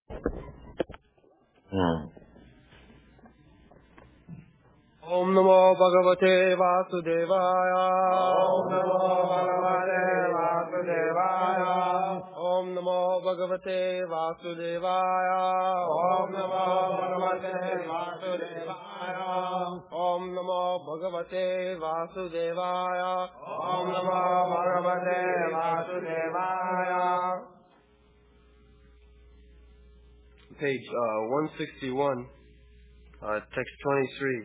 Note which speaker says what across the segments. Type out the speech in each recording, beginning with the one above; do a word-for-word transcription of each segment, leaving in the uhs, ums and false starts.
Speaker 1: ओम नमो भगवते वासुदेवाय। ओम नमो भगवते वासुदेवाय। ओम नमो भगवते वासुदेवाय। ओम नमो भगवते वासुदेवाय। ओम नमो भगवते वासुदेवाय। ओम नमो भगवते वासुदेवाय। Page uh, one sixty-one, uh, text twenty-three.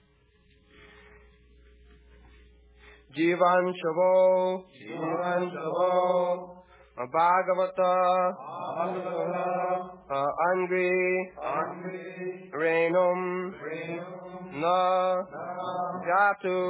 Speaker 1: Jivanshavo, Jivanshavo, Bhagavata, uh, Angry, Renum, Na, Jatu,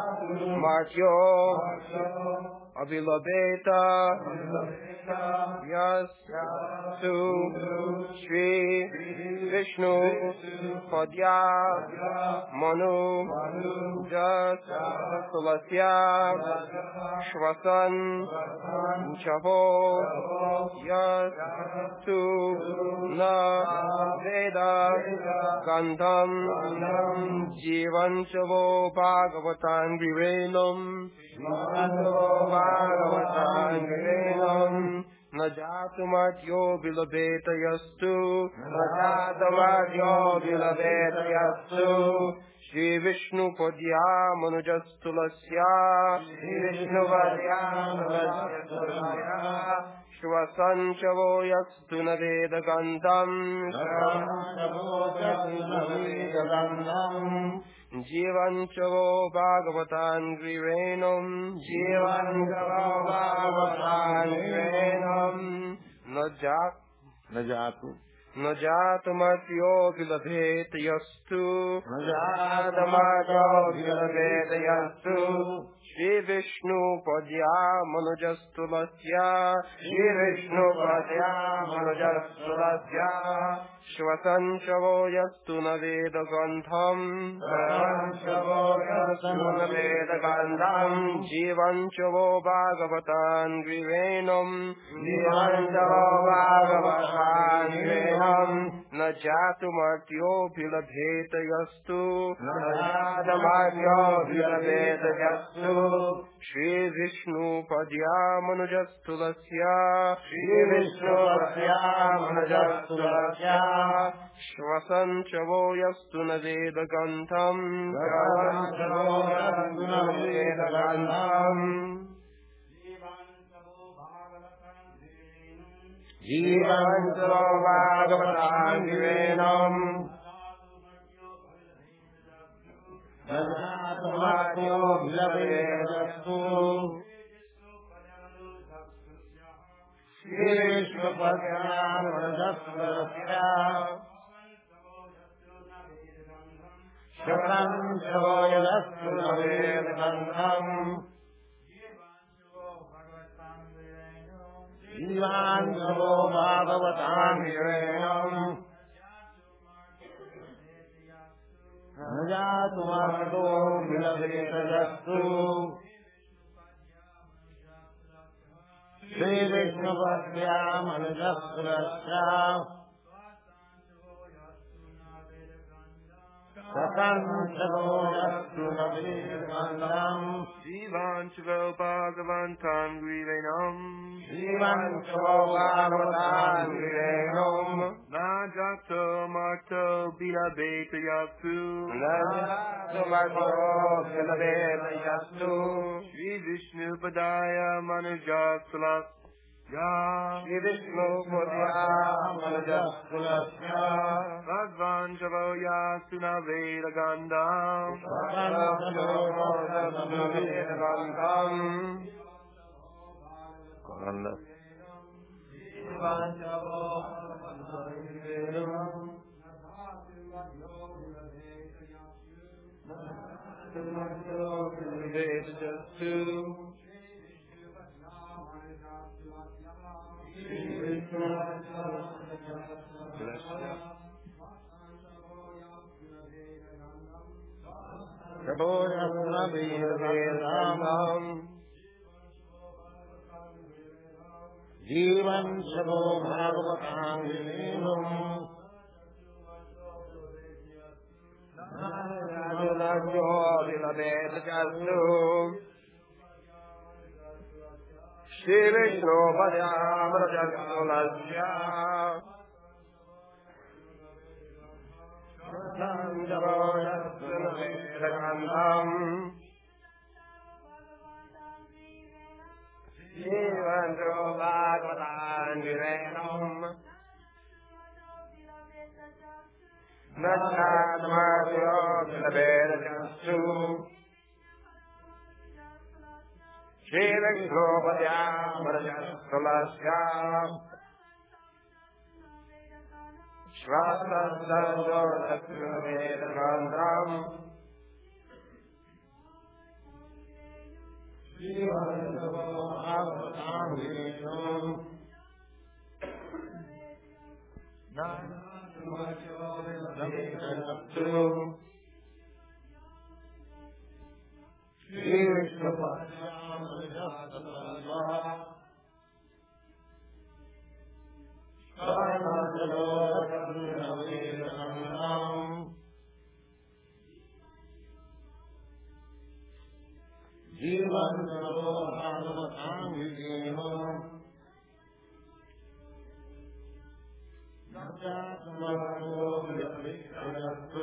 Speaker 1: Martyo, Avilabeta, Yas, Tu, Shri, Vishnu, Padya, Manu, Jas, Tulasya, Shvasan, Chavo, Yas, Tu, Na, Veda, Gandham, Jivan Chavo, Bhagavatan Virenam, Bhagavatan Virenam, Najatumatyo Vilabeta Yastu, Najatumatyo Vilabeta Yastu, Shri Vishnu Padya Manujastulasya, Shri Vishnu Padya Manujastulasya, Shvasan Chavo Yastu Naveda Gandham, Jivan Chavo Bhagavatan Grivenam, Jivan Chavo Bhagavatan Grivenam, Najat, Najatu, Najatumatyo Vilabhet Yastu, Najatumatyo Vilabhet Yastu, Shri Vishnu Padya Manujastulasya, Shri Vishnu Padya Manujastulasya, Shvasan Chavo Yastu Naveda Gandham, Shvasan Yastu Naveda Gandham, Jivan Chavo Bhagavatan Grivenam, Jivan Chavo Bhagavatan Grivenam, Najatu Martyo Vilabheta Yastu, Najatu Martyo Vilabheta Yastu, Shri Vishnu Padya Manujastulasya, Shri Vishnu Padya Manujastulasya, Shvasan Chavo Yastu Naveda Gandham, Shvasan Chavo Yastu Naveda Gandham, Jivan Chavo Bhagavatan Virenam, Najatumatyo Vilabheta Yastu, Shri Vishnu Padya Manujastulasya, Shvasan Chavo Yastu Naveda Gandham, Jivan Chavo Bhagavatan Virenam, Najatumatyo Vilabheta Yastu, Shri Vishnu Padya Manujastulasya, Shvasan Chavo Yastu Naveda Gandham, Jivan Chavo Bhagavatan Grivenam, Jivan Chavo Bhagavatan Grivenam, Najato Marto Vilabheta Yastu, Najato Marto Vilabheta Yastu, Shri Vishnu Padaya Manujastulasya, Shri Vishnu Padya Manujastulasya, Bhagwan Chavo Yastu Naveda Gandham, Bhagwan Chavo Yastu Naveda Gandham, Gandham, Jivan Chavo Vilabheta Yastu,
Speaker 2: Jivan Sabo Bhagavatanginam
Speaker 1: Narajo Viladedajastu Shri Vishnu Padayamrajastulasya Sanjavoyastunavedagandham Jivanto Bhagavatanginam Narajo Viladedajastu Shri Vishnu Padayamrajastulasya Shraddha-sanjot-vedagandham Jivan-savo-bhagavatanginam Narajo-viladedajastu Shri Vishnu Padayamrajastulasya Jivan Bhagavatanginam Narajo-viladedajastu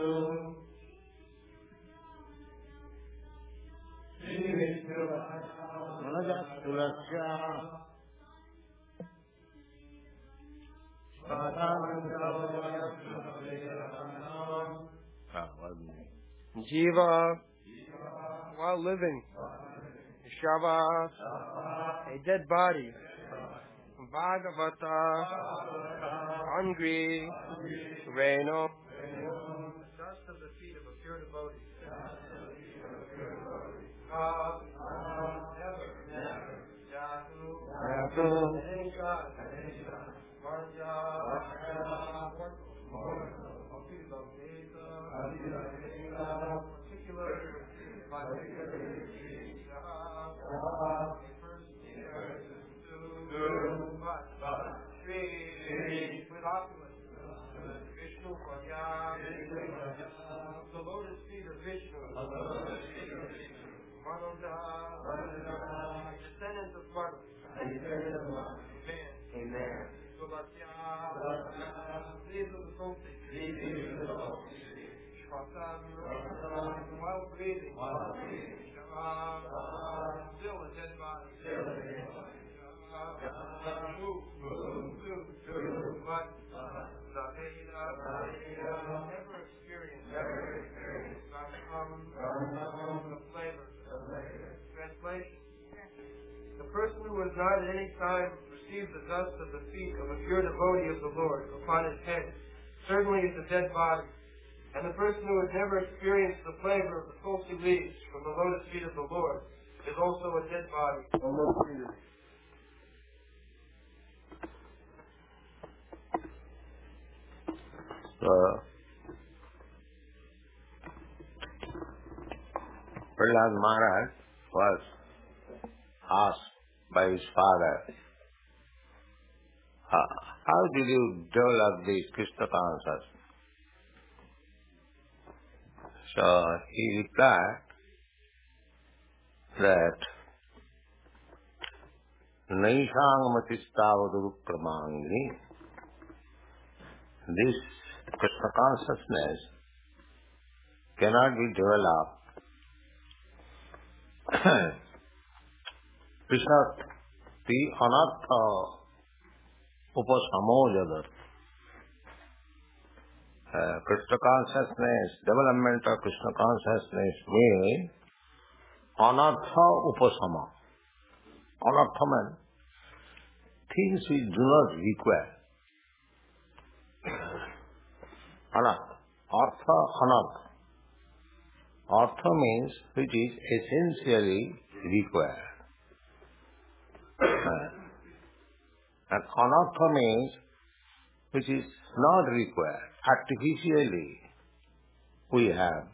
Speaker 1: Shri Vishnu Padayamrajastulasya Jiva, while living, Shava, a dead body, Bhagavata, hungry, Reno, the dust of the feet of a pure devotee. Uh, never, never, Yatu, Yatu, Anisha, Anisha, Varja, Varja, Mortal, Akila, Veda, Akila, Veda, particular, particular, a person, two, but, three, with opulence, Vishnu, Padya, the lotus feet of Vishnu, Mananda, descendants of Manu. Amen. Amen. Sulatya, these are the solstices. Shvatam, while breathing. Shava, still a dead body. Move, move, move, but Zaveda, never experienced, the flavor. Translation. The person who has not at any time received the dust of the feet of a pure devotee of the Lord upon his head certainly is a dead body. And the person who has never experienced the flavor of the tulsi leaves from the lotus feet of the Lord is also a dead body.
Speaker 2: So, Prahlad Maharaj was asked by his father, how did you develop the Krishna consciousness? So he replied that Naishangmatistavadu Pramangini, this Krishna consciousness cannot be developed Krishna the anartha upasamo jagat. Uh, Krishna consciousness, development of Krishna consciousness means anartha upasama. Anartha means things we do not require. Anartha. Artha, anartha. Artha means which is essentially required. And anartha means which is not required. Artificially we have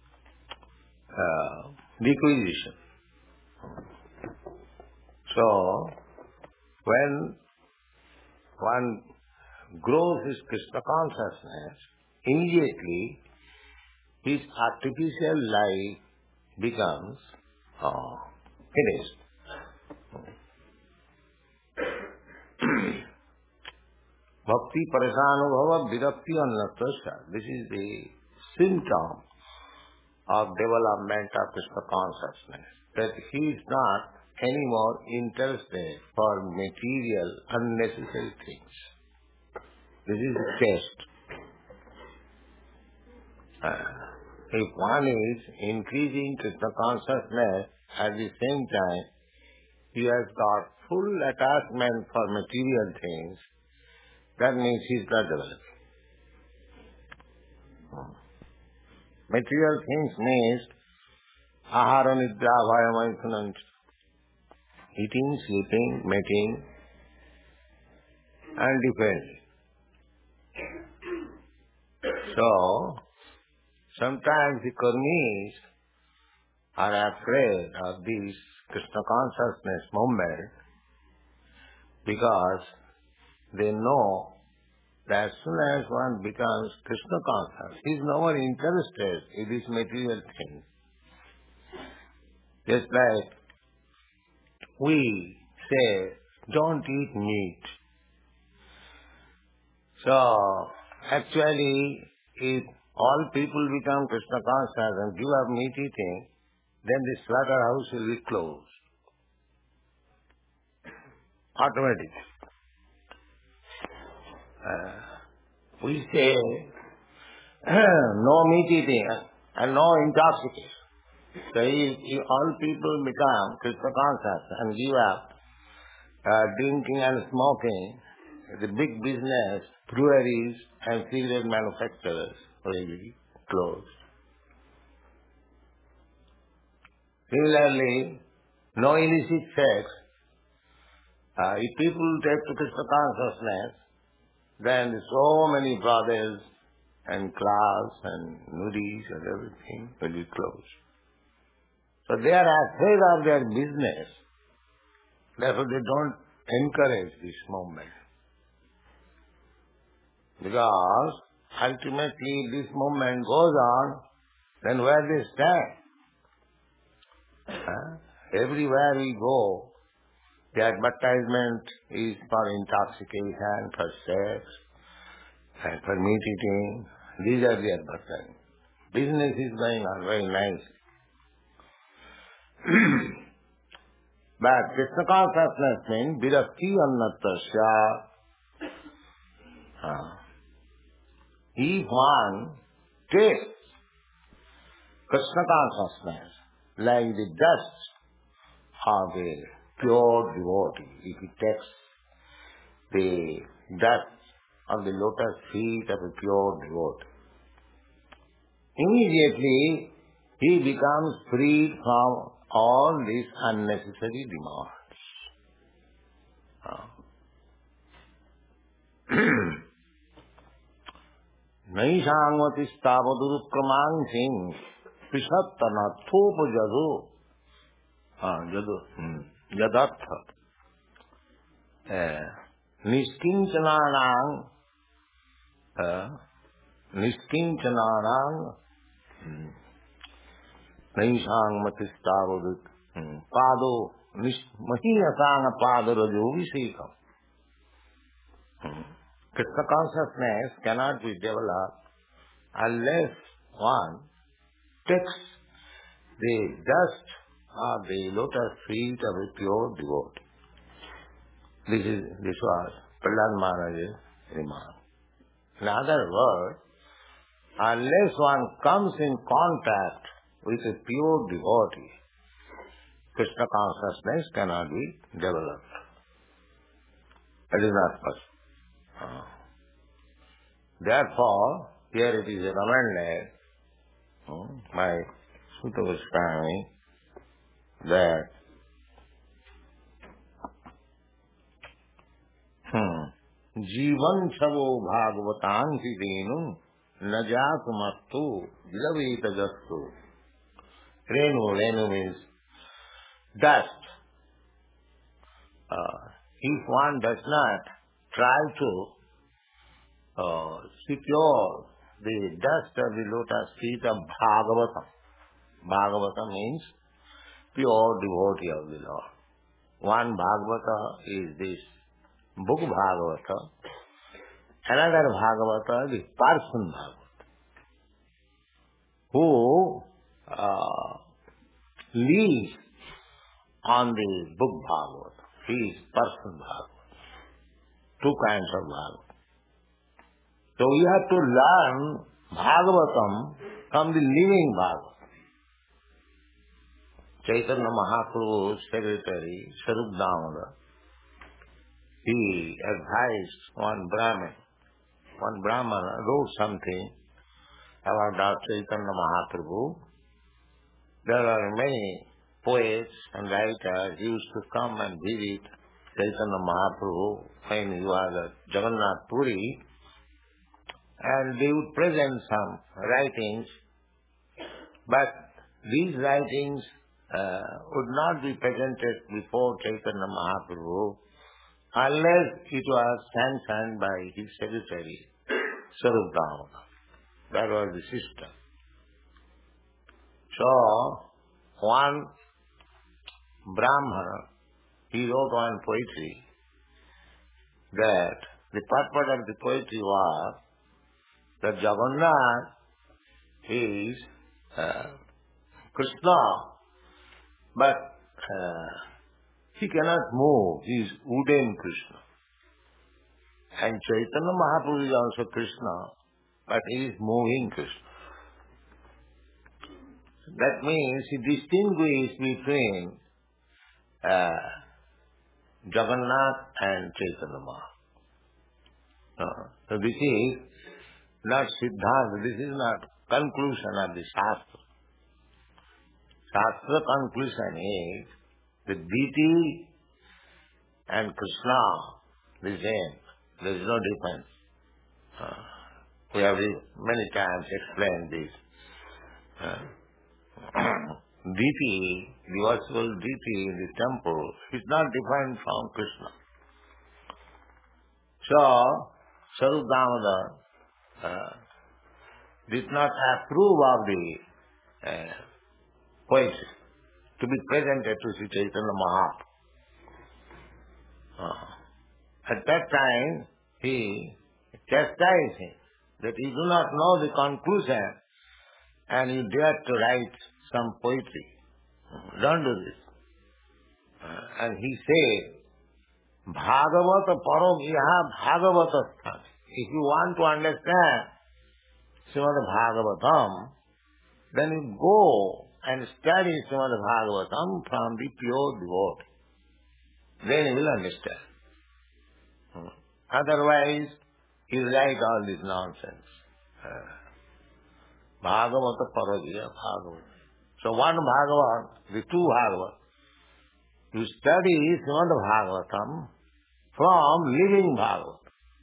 Speaker 2: uh, requisition. So when one grows his Krishna consciousness, immediately his artificial life becomes uh, finished. Bhakti parishanubhava virakti annatasya. This is the symptom of development of Krishna consciousness. That he is not anymore interested for material, unnecessary things. This is the test. Uh, if one is increasing Krishna consciousness, at the same time, he has got full attachment for material things, that means he is not developing. Hmm. Material things means ahara nidra bhayamaithanant, eating, sleeping, mating, and defending. So, sometimes the karmis are afraid of this Krishna consciousness movement because they know that as soon as one becomes Krishna conscious, he is no more interested in this material thing. Just like we say, don't eat meat. So, actually, if all people become Krishna conscious and give up meat eating, then the slaughterhouse will be closed. Automatically. Uh, we say, no meat eating and no intoxication. So if, if all people become Krishna conscious and give up uh, drinking and smoking, the big business, breweries and cigarette manufacturers will be closed. Similarly, no illicit sex. Uh, if people take to Krishna consciousness, then so many brothels and clubs and nudies and everything will be closed. So they are afraid of their business. Therefore they don't encourage this movement. Because ultimately this movement goes on, then where they stand? Huh? Everywhere we go, the advertisement is for intoxication, for sex, and for meat eating. These are the advertisements. Business is going on very nicely. But Krishna consciousness means virakti annatasya. Uh, if one takes Krishna consciousness like the dust of a pure devotee, if he takes the dust of the lotus feet of a pure devotee, immediately he becomes freed from all these unnecessary demands. Naishangvati stavadurukramangsim pishattanathopa jadu jadu jadatha niskincananang niskincananang naishangvati stavaduruk pado mahiyasanga padarajo visekam. Krishna consciousness cannot be developed unless one takes the dust of the lotus feet of a pure devotee. This is this was Prahlad Maharaj's remark. In other words, unless one comes in contact with a pure devotee, Krishna consciousness cannot be developed. It is not possible. Uh, therefore, here it is recommended uh, by Sutta Goswami that hmm, Jivan chavo bhagavatanti denu najatumattu vilaveta jastu. Renu, Renu means dust. Uh, if one does not try to uh, secure the dust of the lotus feet of Bhagavatam. Bhagavatam means pure devotee of the Lord. One Bhagavata is this book Bhagavata. Another Bhagavata is person Bhagavata, who uh, lives on the book Bhagavata. He is person Bhagavata. Two kinds of Bhagavata. So we have to learn Bhagavatam from the living Bhagavata. Chaitanya Mahaprabhu's secretary, Sarup Damodar, he advised one Brahmin, one Brahmana wrote something about Chaitanya Mahaprabhu. There are many poets and writers who used to come and visit Chaitanya Mahaprabhu when he was at Jagannath Puri, and they would present some writings, but these writings uh, would not be presented before Chaitanya Mahaprabhu unless it was sanctioned by his secretary, Sarup Damodar. That was the system. So, one Brahmana, he wrote one poetry that the purport of the poetry was that Jagannath is uh, Krishna, but uh, he cannot move. He is wooden Krishna. And Chaitanya Mahaprabhu is also Krishna, but he is moving Krishna. That means he distinguishes between uh, Jagannath and Chaitanya Mahaprabhu. Uh, so this is not Siddhanta, this is not conclusion of the Shastra. Shastra conclusion is the deity and Krishna the same. There is no difference. Uh, we have many times explained this. Uh, deity, the worshipful deity in the temple, is not different from Krishna. So, Sarup Damodar uh, did not approve of the uh, poetry to be presented to Sri Chaitanya Mahaprabhu. Uh, at that time, he chastised him that you do not know the conclusion and you dare to write some poetry. Don't do this. Uh, and he said, Bhagavata Parogyaha Bhagavata Sthan. If you want to understand Srimad Bhagavatam, then you go and study Srimad Bhagavatam from the pure devotee. Then you will understand. Hmm. Otherwise, you write all this nonsense. Uh, Bhagavata Paragya Bhagavata. So one Bhagavat, the two Bhagavat, you study Srimad Bhagavatam from living Bhagavat.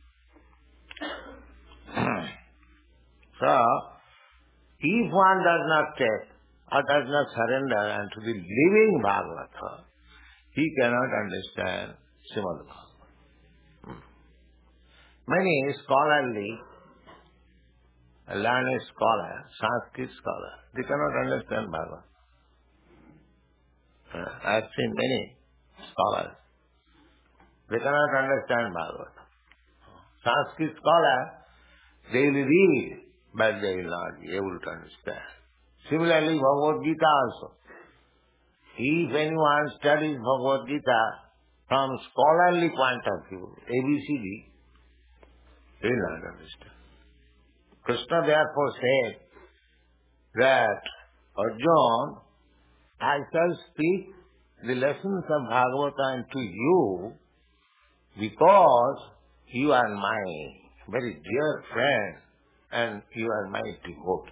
Speaker 2: So, if one does not take or does not surrender unto the living Bhagavata, he cannot understand Srimad Bhagavatam. Many scholarly, learned scholars, Sanskrit scholars, they cannot understand Bhagavatam. Uh, I have seen many scholars. They cannot understand Bhagavatam. Sanskrit scholars, they will read, but they will not be able to understand. Similarly, Bhagavad Gita also. If anyone studies Bhagavad Gita from scholarly point of view, A B C D, they will not understand. Krishna therefore said that, Arjuna, I shall speak the lessons of Bhagavata unto you because you are my very dear friend and you are my devotee.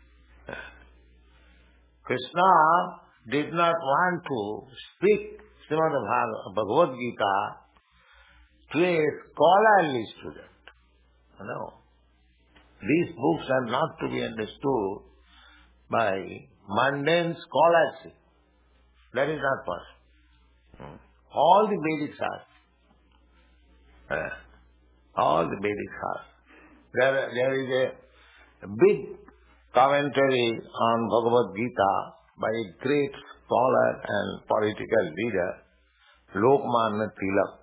Speaker 2: Krishna did not want to speak Srimad Bhagavad Gita to a scholarly student. No. These books are not to be understood by mundane scholarship. That is not possible. All the Vedic are. Uh, all the Vedic Shastra. There, there is a big commentary on Bhagavad Gita by a great scholar and political leader, Lokmanya Tilak.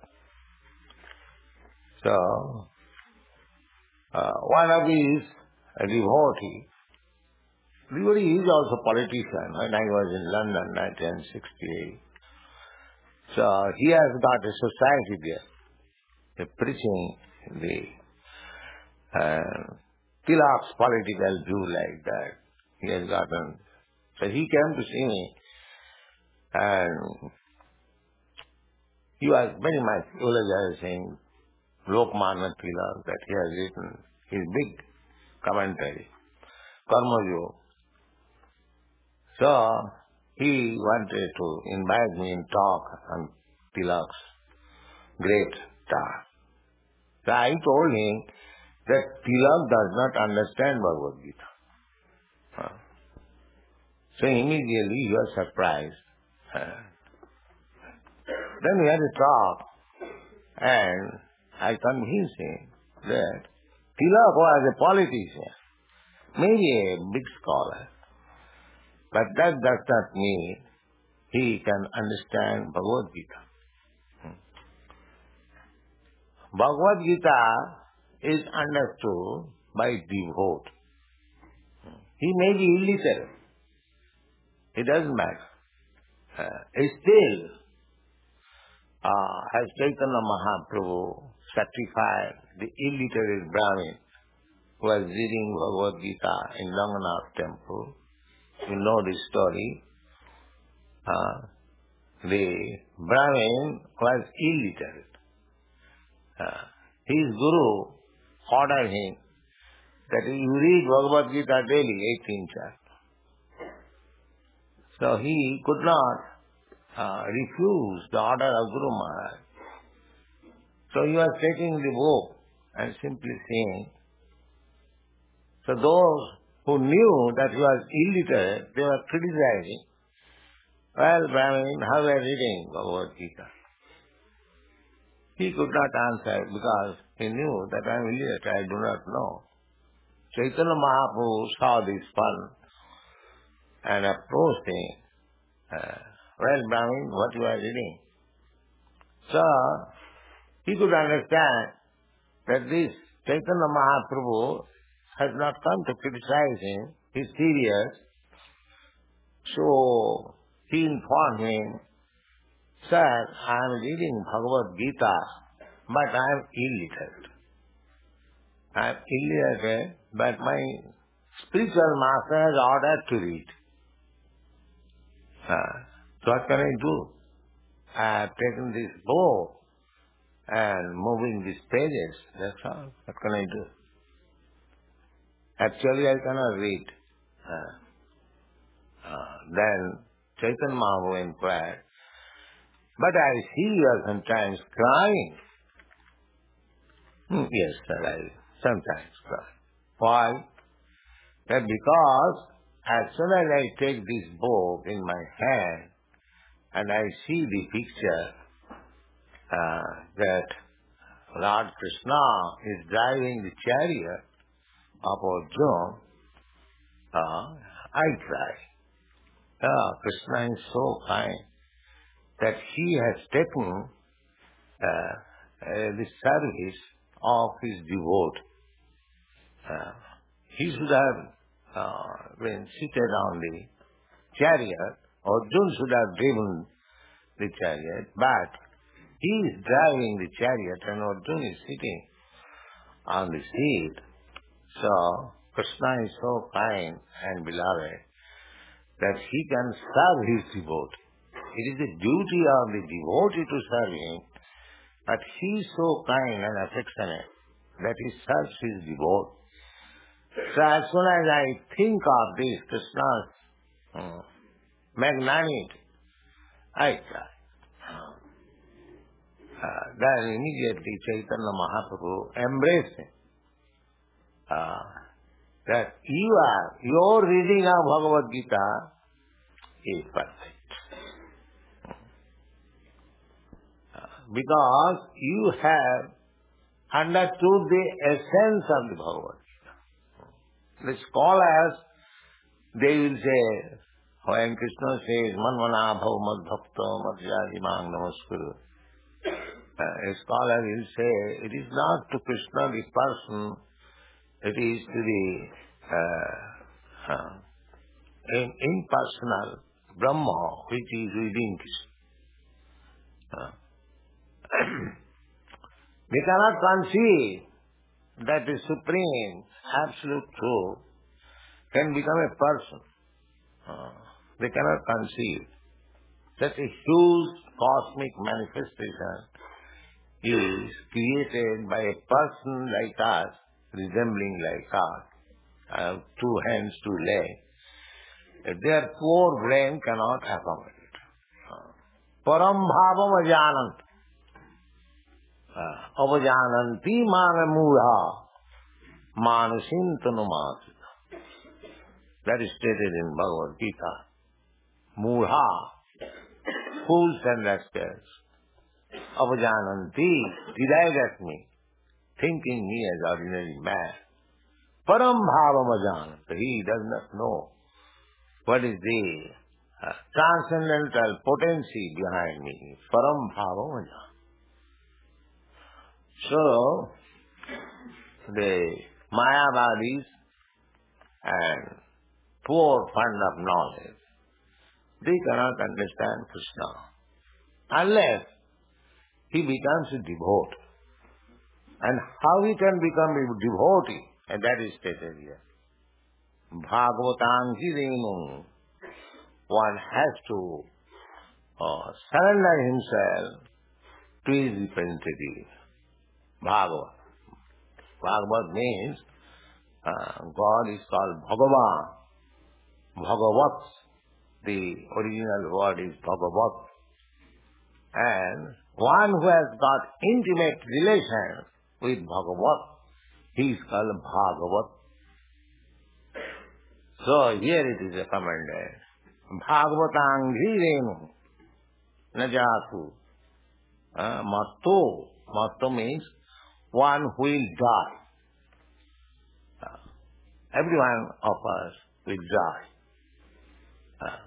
Speaker 2: So, uh, one of his devotee, devotee is also politician. When I was in London, nineteen sixty-eight, so he has got a society there, the preaching the uh, Tilak's political view like that. He has gotten. So he came to see me, and he was very much eulogizing Lokmanya Tilak, that he has written his big commentary, Karma Yoga. So he wanted to invite me and talk on Tilak's great talk. So I told him that Tilak does not understand Bhagavad Gita. Huh. So immediately he was surprised. Huh. Then we had a talk, and I convinced him that Tilak was a politician, maybe a big scholar, but that does not mean he can understand Bhagavad Gita. Hmm. Bhagavad Gita is understood by devote. He may be illiterate. It doesn't matter. Uh, still, uh, has Chaitanya Mahaprabhu sacrificed the illiterate Brahmin who was reading Bhagavad Gita in Ranganath temple. You know this story. Uh, the Brahmin was illiterate. Uh, his guru ordered him that you read Bhagavad Gita daily, eighteen chapters. So he could not uh, refuse the order of Guru Maharaj. So he was taking the book and simply saying. So those who knew that he was illiterate, they were criticizing. Well, Brahmin, how are you reading Bhagavad Gita? He could not answer because he knew that I am illiterate, I do not know. Chaitanya Mahaprabhu saw this fun and approached him. Uh, well, Brahmin, what you are reading? So, he could understand that this Chaitanya Mahaprabhu has not come to criticize him. He is serious. So, he informed him, Sir, I am reading Bhagavad Gita, but I am illiterate. I am illiterate, but my spiritual master has ordered to read. Uh, so what can I do? I have taken this book and moving these pages. That's all. What can I do? Actually, I cannot read. Uh, uh, then Chaitanya Mahaprabhu inquired, but I see you are sometimes crying. Hmm, yes, sir, I sometimes cry. Why? That because as soon as I take this book in my hand and I see the picture uh, that Lord Krishna is driving the chariot of Arjuna, uh, I cry. Ah, Krishna is so kind that he has taken uh, uh, the service of his devotee. Uh, he should have uh, been seated on the chariot, Arjuna should have driven the chariot, but he is driving the chariot and Arjuna is sitting on the seat. So, Krishna is so kind and beloved that he can serve his devotee. It is the duty of the devotee to serve him, but he is so kind and affectionate that he serves his devotee. So as soon as I think of this Krishna's uh, magnanimity, I cry. Uh, then immediately Chaitanya Mahaprabhu embraced him. Uh, that you are, your reading of Bhagavad Gita is perfect. Uh, because you have understood the essence of the Bhagavad Gita. The scholars, they will say, when Krishna says, Manvana bhav mad bhakta madhyadi mang namaskuru, uh, a scholar will say, it is not to Krishna the person, it is to the uh, uh, impersonal Brahma which is within Krishna. Uh, they cannot conceive that the supreme, absolute truth can become a person. Uh, they cannot conceive. Such a huge cosmic manifestation is created by a person like us, resembling like us, uh, two hands, two legs. Their poor brain cannot accommodate. Uh, Param bhavam ajanant. Avajananti mana mudha manasintanu. That is stated in Bhagavad Gita. Mudha, fools and rascals. Avajananti, deride at me, thinking me as ordinary man. Param bhavam ajanant. He does not know what is the uh, transcendental potency behind me. Param bhavam ajanant. So, the Mayavadis and poor fund of knowledge, they cannot understand Krishna unless he becomes a devotee. And how he can become a devotee? And that is stated here. Bhagavatangi Renu. One has to uh, surrender himself to his representative. Bhagavat. Bhagavat means uh, God is called Bhagavan. Bhagavat. The original word is Bhagavat. And one who has got intimate relation with Bhagavat, he is called Bhagavat. So here it is recommended. Bhagavatanghi renu najatu. Uh, matto. Matto means one who will die. Uh, every one of us will die. Uh,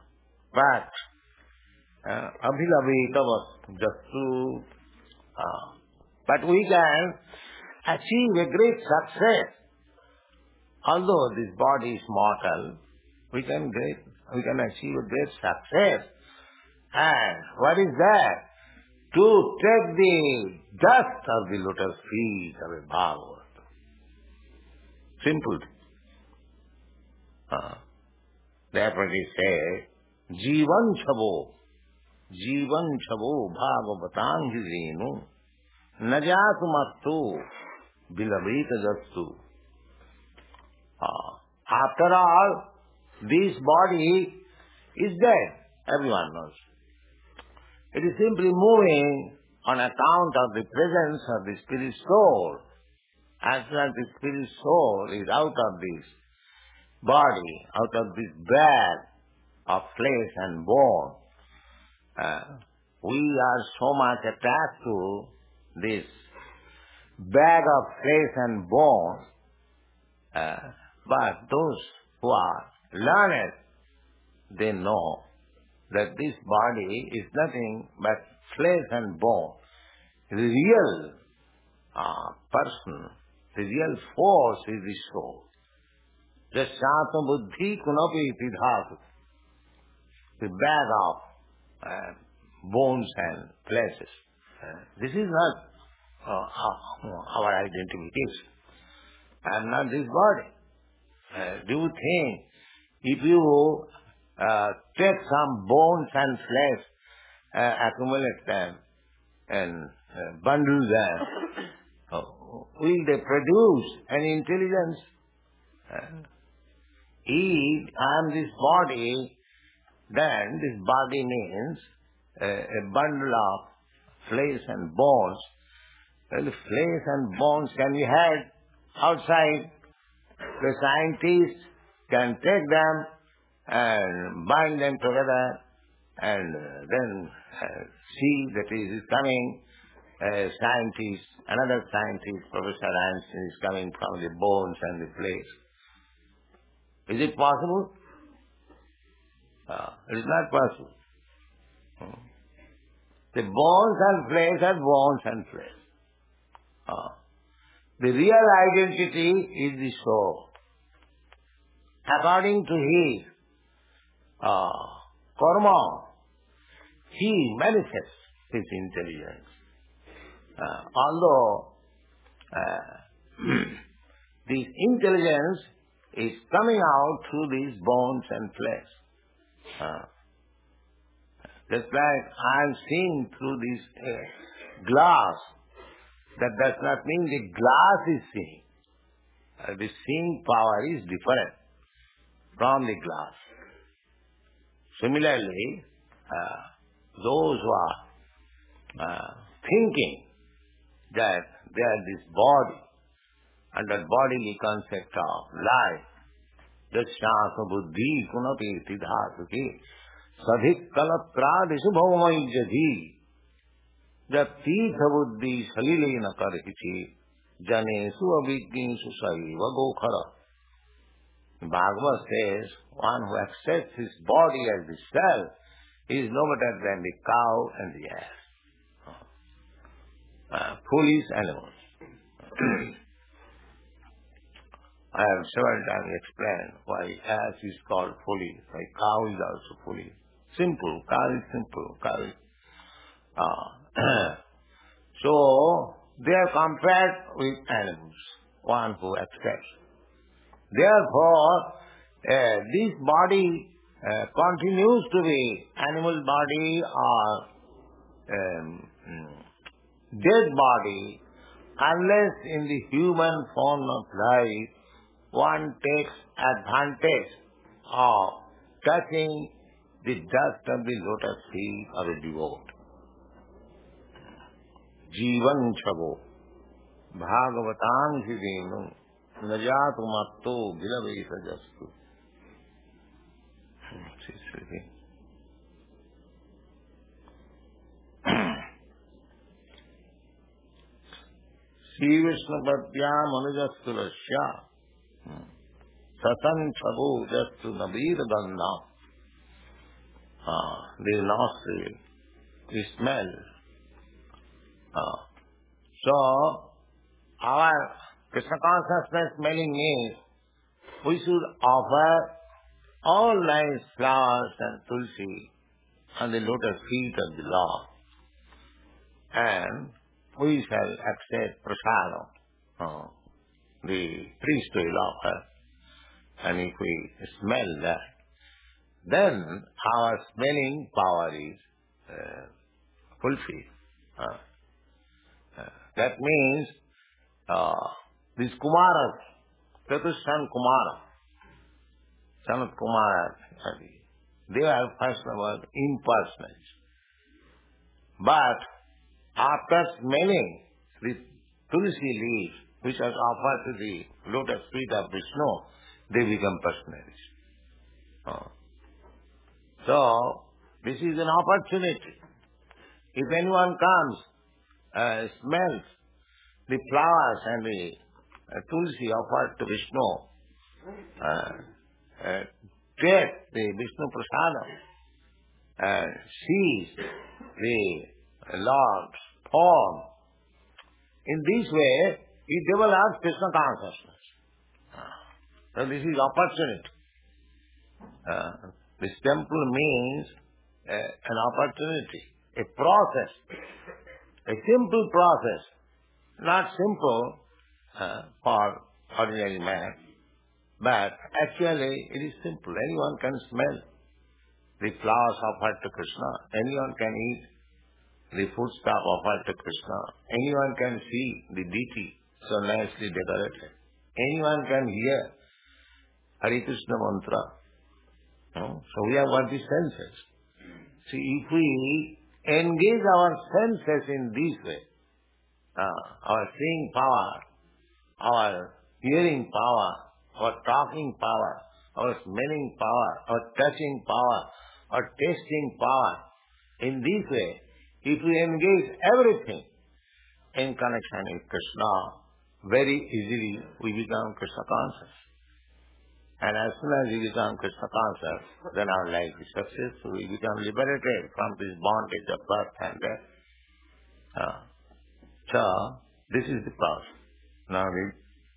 Speaker 2: but abhilavitavat jastu. Uh, but we can achieve a great success. Although this body is mortal, we can great, we can achieve a great success. And what is that? To take the dust of the lotus feet of a Bhagavat. Simple. Uh, therefore he said, Jivan chavo, Jivan chavo Bhagavatangi renu, najatu mattu, bilavita jastu. Uh, after all, this body is dead. Everyone knows. It is simply moving on account of the presence of the spirit soul. As soon as the spirit soul is out of this body, out of this bag of flesh and bone, uh, we are so much attached to this bag of flesh and bone. Uh, but those who are learned, they know that this body is nothing but flesh and bone. The real uh, person, the real force is the soul. Jasyatma buddhi kunapi tidhatu. The bag of uh, bones and fleshes. Uh, this is not uh, our identification. I am not this body. Uh, do you think if you uh, take some bones and flesh, uh, accumulate them and uh, bundle them, uh, will they produce an intelligence? Uh, if I am this body, then this body means uh, a bundle of flesh and bones. Well, flesh and bones can be had outside. The scientists can take them and bind them together and uh, then uh, see that it is coming a scientist, another scientist, Professor Einstein, is coming from the bones and the flesh. Is it possible? Uh, it is not possible. Hmm. The bones and flesh are bones and flesh. Uh, the real identity is the soul. According to his uh, karma, he manifests his intelligence. Uh, although uh, this intelligence is coming out through these bones and flesh. Uh, just like I am seeing through this uh, glass, that does not mean the glass is seeing. Uh, the seeing power is different from the glass. Similarly, uh, those who are uh, thinking that they are this body, under bodily concept of life, Dasyasa buddhi kunati tidhasuki sadhik kalatradisu bhavamaijadhi jattitha buddhi salilena karhichi janesu abhignesu saiva gokhara. Bhagavad says, one who accepts his body as the self is no better than the cow and the ass. Uh, foolish animals. I have several times explained why ass is called foolish, why cow is also foolish. Simple, cow is simple, cow is... Uh, so, they are compared with animals, one who accepts. Therefore, uh, this body uh, continues to be animal body or um, dead body unless in the human form of life one takes advantage of touching the dust of the lotus feet of a devote. Jivan chavo bhagavatam hidenu najatu matto vilavesa jastu. Sri Vishnu Patyam Anujastu Lasya Satan Chabu Jastu Nabir Gandha. The nostril, the smell. Uh, so, our Krishna consciousness smelling means we should offer all nice flowers and tulsi on the lotus feet of the Lord. And we shall accept prasadam. Uh, the priest will offer. And if we smell that, then our smelling power is uh, fulfilled. Uh, uh, that means uh, these Kumaras, Chatushan Kumara, Sanat Kumara, they are first of all impersonal. But after smelling the tulsi leaves, which are offered to the lotus feet of Vishnu, they become personalities. Oh. So, this is an opportunity. If anyone comes, uh, smells the flowers and the uh, tulsi offered to Vishnu, uh, uh, takes the Vishnu prasadam, and sees the Lord's form, in this way, he develops Krishna consciousness. So this is opportunity. Uh, this temple means uh, an opportunity, a process, a simple process, not simple uh, for ordinary man, but actually it is simple. Anyone can smell the flowers offered to Krishna. Anyone can eat the foodstuff offered to Krishna. Anyone can see the deity so nicely decorated. Anyone can hear Hare Krishna mantra. No? So we have got the senses. See, if we engage our senses in this way, uh, our seeing power, our hearing power, our talking power, our smelling power, our touching power, our tasting power, in this way, if we engage everything, in connection with Krishna, very easily we become Krishna conscious. And as soon as we become Krishna conscious, then our life is successful. We become liberated from this bondage of birth and death. Uh, so, this is the process. Now we...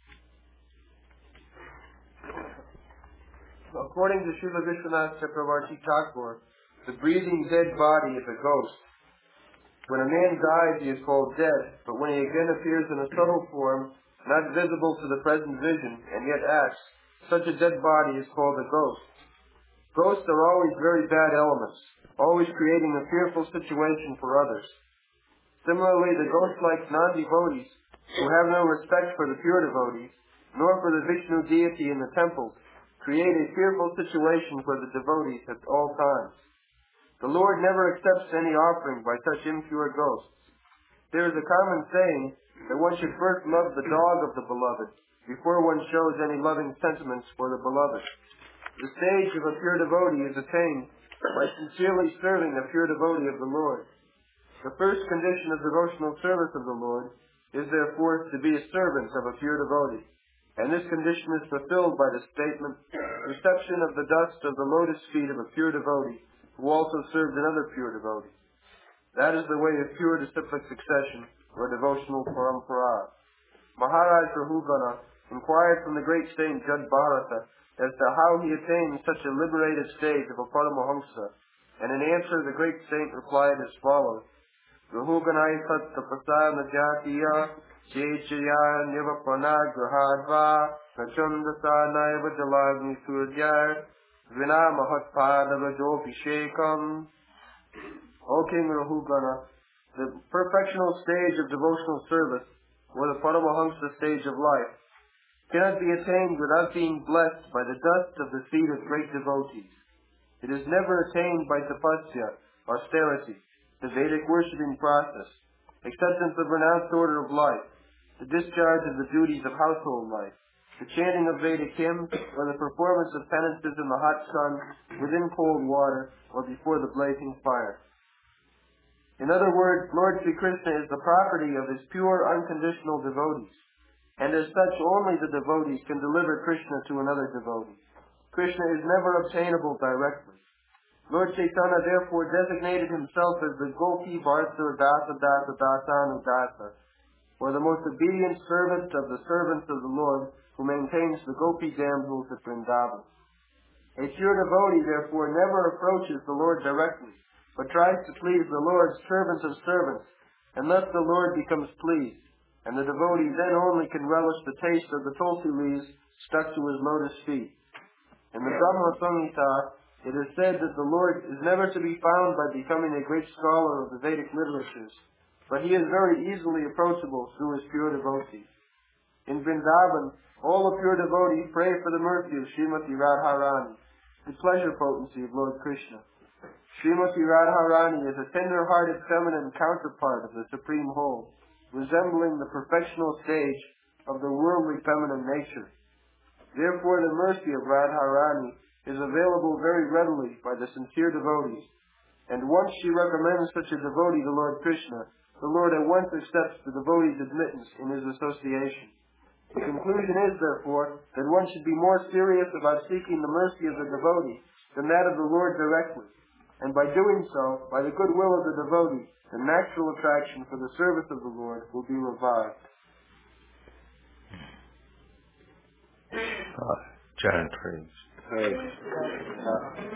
Speaker 1: According to Srila Vishwanath Chakravarti Thakur, the breathing dead body is a ghost. When a man dies, he is called dead, but when he again appears in a subtle form, not visible to the present vision, and yet acts, such a dead body is called a ghost. Ghosts are always very bad elements, always creating a fearful situation for others. Similarly, the ghost-like non-devotees, who have no respect for the pure devotees, nor for the Vishnu deity in the temples, create a fearful situation for the devotees at all times. The Lord never accepts any offering by such impure ghosts. There is a common saying that one should first love the dog of the beloved before one shows any loving sentiments for the beloved. The stage of a pure devotee is attained by sincerely serving a pure devotee of the Lord. The first condition of devotional service of the Lord is therefore to be a servant of a pure devotee, and this condition is fulfilled by the statement, reception of the dust of the lotus feet of a pure devotee, who also served another pure devotee. That is the way of pure disciplic succession, or devotional parampara. Maharaj Rahugana inquired from the great saint Jad Bharata as to how he attained such a liberated stage of a Paramahamsa, and in answer the great saint replied as follows: Rahuganai satta prasana jatiya chechaya nivapana grahadva nachandasa naiva jalavni suryar vina mahatpadava jopishekam. O King Rahugana, the perfectional stage of devotional service, or the Paramahamsa stage of life, cannot be attained without being blessed by the dust of the feet of great devotees. It is never attained by tapasya, austerity, the Vedic worshipping process, acceptance of renounced order of life, the discharge of the duties of household life, the chanting of Vedic hymns, or the performance of penances in the hot sun, within cold water, or before the blazing fire. In other words, Lord Sri Krishna is the property of his pure, unconditional devotees, and as such only the devotees can deliver Krishna to another devotee. Krishna is never obtainable directly. Lord Chaitanya therefore designated himself as the Gopi Varsur Dasa Dasa Dasanu Dasa, or the most obedient servant of the servants of the Lord, who maintains the Gopi damsels at Vrindavan. A pure devotee therefore never approaches the Lord directly, but tries to please the Lord's servant of servants, and thus the Lord becomes pleased, and the devotee then only can relish the taste of the tulsi leaves stuck to his lotus feet. In the Brahma Samhita, it is said that the Lord is never to be found by becoming a great scholar of the Vedic literatures, but he is very easily approachable through his pure devotees. In Vrindavan, all the pure devotees pray for the mercy of Srimati Radharani, the pleasure potency of Lord Krishna. Srimati Radharani is a tender-hearted feminine counterpart of the Supreme Whole, resembling the perfectional stage of the worldly feminine nature. Therefore, the mercy of Radharani is available very readily by the sincere devotees, and once she recommends such a devotee to Lord Krishna, the Lord at once accepts the devotee's admittance in his association. The conclusion is, therefore, that one should be more serious about seeking the mercy of the devotee than that of the Lord directly, and by doing so, by the goodwill of the devotee, the natural attraction for the service of the Lord will be revived.
Speaker 2: Uh, chant, please.
Speaker 3: Hey. Uh,